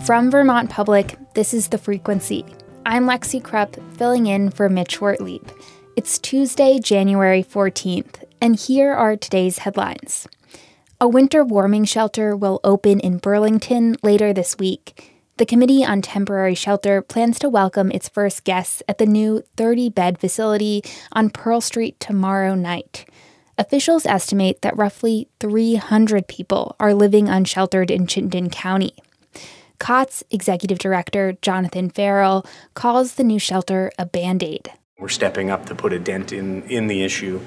From Vermont Public, this is The Frequency. I'm Lexi Krupp, filling in for Mitch Wortlieb. It's Tuesday, January 14th, and here are today's headlines. A winter warming shelter will open in Burlington later this week. The Committee on Temporary Shelter plans to welcome its first guests at the new 30-bed facility on Pearl Street tomorrow night. Officials estimate that roughly 300 people are living unsheltered in Chittenden County. COTS Executive Director Jonathan Farrell calls the new shelter a Band-Aid. We're stepping up to put a dent in the issue.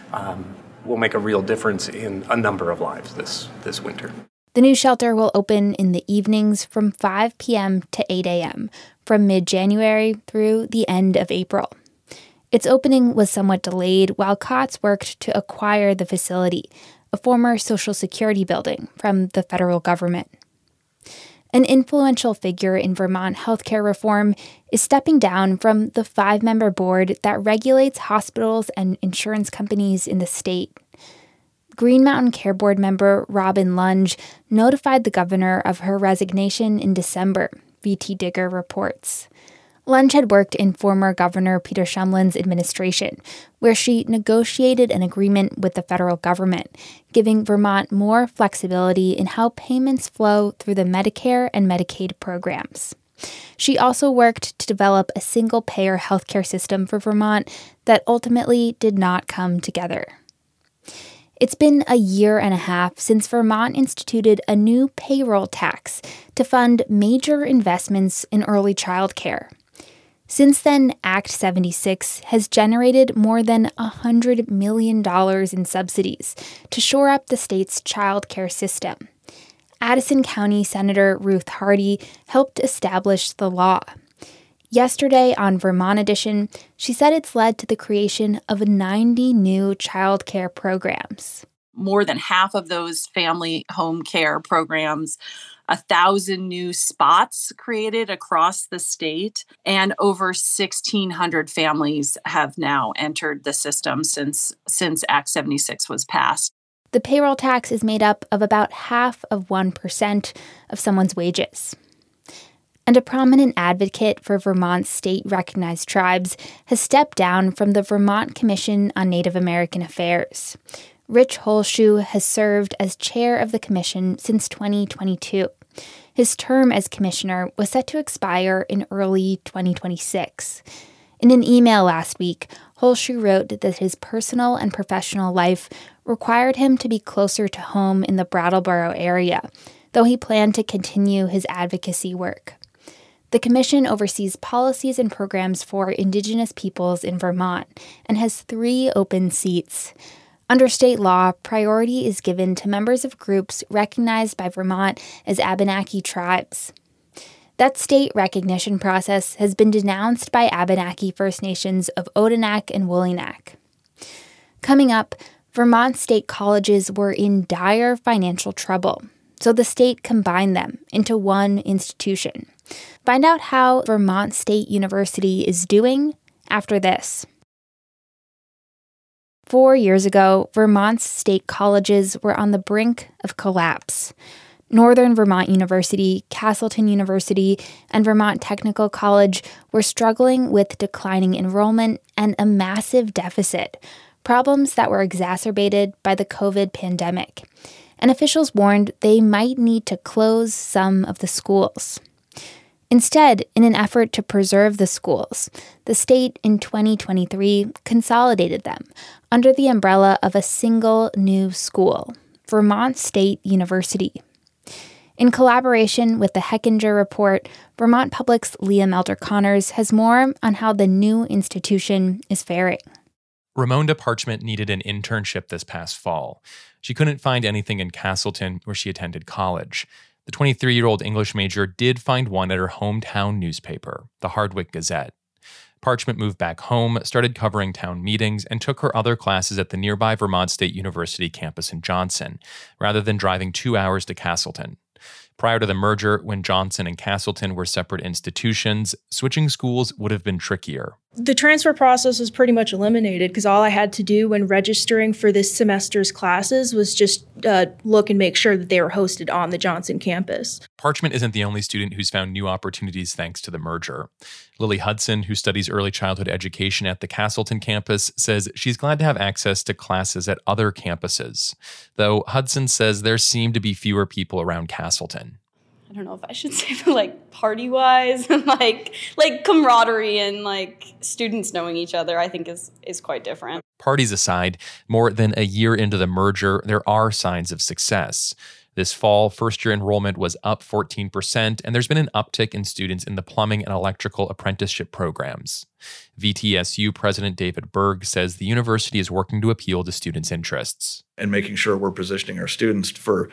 Will make a real difference in a number of lives this winter. The new shelter will open in the evenings from 5 p.m. to 8 a.m. from mid-January through the end of April. Its opening was somewhat delayed while COTS worked to acquire the facility, a former Social Security building, from the federal government. An influential figure in Vermont healthcare reform is stepping down from the 5-member board that regulates hospitals and insurance companies in the state. Green Mountain Care Board member Robin Lunge notified the governor of her resignation in December, VT Digger reports. Lunge had worked in former Governor Peter Shumlin's administration, where she negotiated an agreement with the federal government, giving Vermont more flexibility in how payments flow through the Medicare and Medicaid programs. She also worked to develop a single-payer healthcare system for Vermont that ultimately did not come together. It's been a year and a half since Vermont instituted a new payroll tax to fund major investments in early childcare. Since then, Act 76 has generated more than $100 million in subsidies to shore up the state's child care system. Addison County Senator Ruth Hardy helped establish the law. Yesterday on Vermont Edition, she said it's led to the creation of 90 new child care programs. More than half of those family home care programs, 1,000 new spots created across the state, and over 1,600 families have now entered the system since Act 76 was passed. The payroll tax is made up of about half of 1% of someone's wages. And a prominent advocate for Vermont's state-recognized tribes has stepped down from the Vermont Commission on Native American Affairs. Rich Holschuh has served as chair of the commission since 2022. His term as commissioner was set to expire in early 2026. In an email last week, Holschuh wrote that his personal and professional life required him to be closer to home in the Brattleboro area, though he planned to continue his advocacy work. The commission oversees policies and programs for Indigenous peoples in Vermont and has 3 open seats. Under state law, priority is given to members of groups recognized by Vermont as Abenaki tribes. That state recognition process has been denounced by Abenaki First Nations of Odanak and Wolinak. Coming up, Vermont state colleges were in dire financial trouble, so the state combined them into one institution. Find out how Vermont State University is doing after this. 4 years ago, Vermont's state colleges were on the brink of collapse. Northern Vermont University, Castleton University, and Vermont Technical College were struggling with declining enrollment and a massive deficit, problems that were exacerbated by the COVID pandemic. And officials warned they might need to close some of the schools. Instead, in an effort to preserve the schools, the state in 2023 consolidated them under the umbrella of a single new school, Vermont State University. In collaboration with the Hechinger Report, Vermont Public's Leah Melder-Connors has more on how the new institution is faring. Ramonda Parchment needed an internship this past fall. She couldn't find anything in Castleton, where she attended college. The 23-year-old English major did find one at her hometown newspaper, the Hardwick Gazette. Parchment moved back home, started covering town meetings, and took her other classes at the nearby Vermont State University campus in Johnson, rather than driving 2 hours to Castleton. Prior to the merger, when Johnson and Castleton were separate institutions, switching schools would have been trickier, The transfer process was pretty much eliminated because all I had to do when registering for this semester's classes was just look and make sure that they were hosted on the Johnson campus. Parchment isn't the only student who's found new opportunities thanks to the merger. Lily Hudson, who studies early childhood education at the Castleton campus, says she's glad to have access to classes at other campuses, though Hudson says there seem to be fewer people around Castleton. I don't know if I should say, but like party-wise and like camaraderie and like students knowing each other, I think is quite different. Parties aside, more than a year into the merger, there are signs of success. This fall, first-year enrollment was up 14%, and there's been an uptick in students in the plumbing and electrical apprenticeship programs. VTSU President David Berg says the university is working to appeal to students' interests. And making sure we're positioning our students for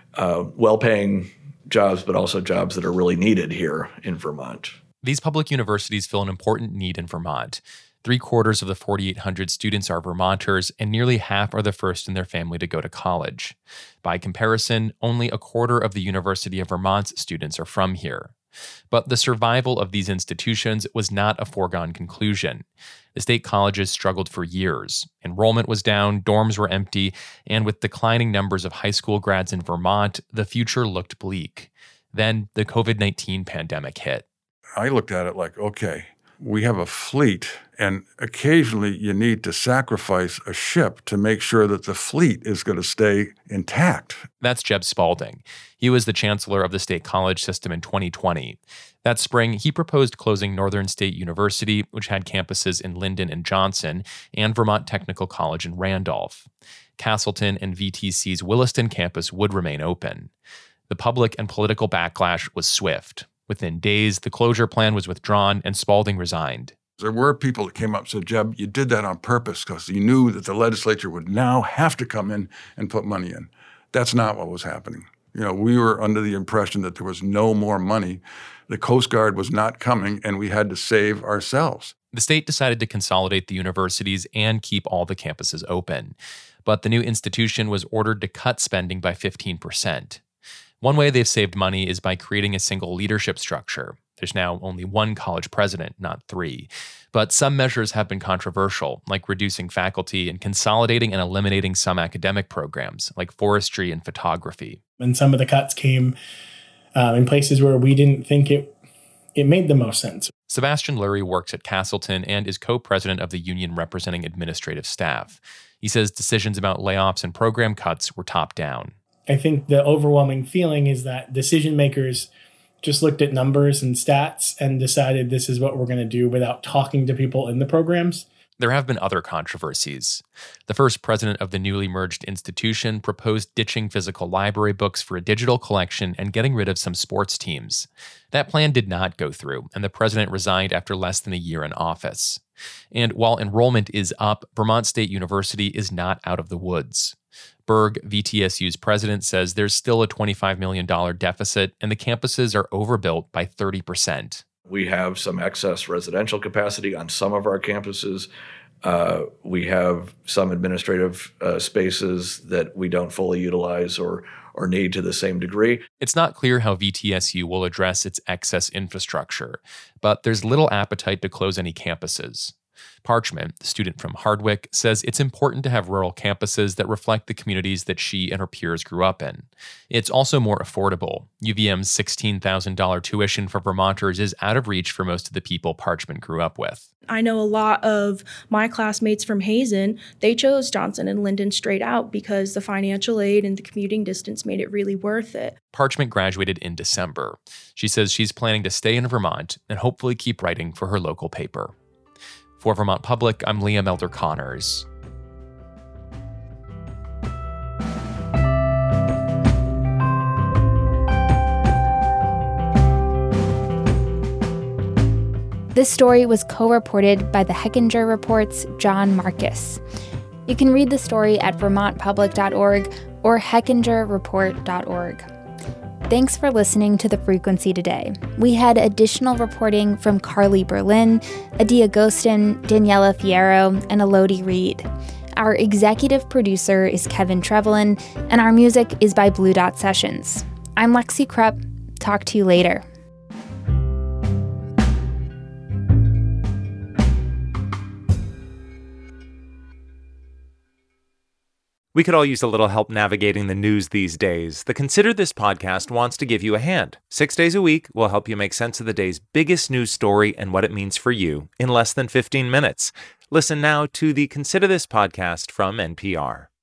well-paying jobs, but also jobs that are really needed here in Vermont. These public universities fill an important need in Vermont. 3/4 of the 4,800 students are Vermonters, and nearly half are the first in their family to go to college. By comparison, only 1/4 of the University of Vermont's students are from here. But the survival of these institutions was not a foregone conclusion. The state colleges struggled for years. Enrollment was down, dorms were empty, and with declining numbers of high school grads in Vermont, the future looked bleak. Then the COVID-19 pandemic hit. I looked at it like, okay, we have a fleet, and occasionally you need to sacrifice a ship to make sure that the fleet is going to stay intact. That's Jeb Spalding. He was the chancellor of the state college system in 2020. That spring, he proposed closing Northern State University, which had campuses in Linden and Johnson, and Vermont Technical College in Randolph. Castleton and VTC's Williston campus would remain open. The public and political backlash was swift. Within days, the closure plan was withdrawn and Spalding resigned. There were people that came up and said, Jeb, you did that on purpose because you knew that the legislature would now have to come in and put money in. That's not what was happening. We were under the impression that there was no more money. The Coast Guard was not coming, and we had to save ourselves. The state decided to consolidate the universities and keep all the campuses open. But the new institution was ordered to cut spending by 15%. One way they've saved money is by creating a single leadership structure. There's now only one college president, not 3. But some measures have been controversial, like reducing faculty and consolidating and eliminating some academic programs, like forestry and photography. And some of the cuts came in places where we didn't think it made the most sense. Sebastian Lurie works at Castleton and is co-president of the union representing administrative staff. He says decisions about layoffs and program cuts were top-down. I think the overwhelming feeling is that decision makers just looked at numbers and stats and decided this is what we're going to do without talking to people in the programs. There have been other controversies. The first president of the newly merged institution proposed ditching physical library books for a digital collection and getting rid of some sports teams. That plan did not go through, and the president resigned after less than a year in office. And while enrollment is up, Vermont State University is not out of the woods. Berg, VTSU's president, says there's still a $25 million deficit, and the campuses are overbuilt by 30%. We have some excess residential capacity on some of our campuses. We have some administrative spaces that we don't fully utilize or need to the same degree. It's not clear how VTSU will address its excess infrastructure, but there's little appetite to close any campuses. Parchment, the student from Hardwick, says it's important to have rural campuses that reflect the communities that she and her peers grew up in. It's also more affordable. UVM's $16,000 tuition for Vermonters is out of reach for most of the people Parchment grew up with. I know a lot of my classmates from Hazen, they chose Johnson and Linden straight out because the financial aid and the commuting distance made it really worth it. Parchment graduated in December. She says she's planning to stay in Vermont and hopefully keep writing for her local paper. For Vermont Public, I'm Liam Elder Connors. This story was co-reported by the Hechinger Report's John Marcus. You can read the story at vermontpublic.org or hechingerreport.org. Thanks for listening to The Frequency today. We had additional reporting from Carly Berlin, Adia Ghostin, Daniela Fierro, and Elodie Reed. Our executive producer is Kevin Trevelyan, and our music is by Blue Dot Sessions. I'm Lexi Krupp. Talk to you later. We could all use a little help navigating the news these days. The Consider This podcast wants to give you a hand. 6 days a week, we'll help you make sense of the day's biggest news story and what it means for you in less than 15 minutes. Listen now to the Consider This podcast from NPR.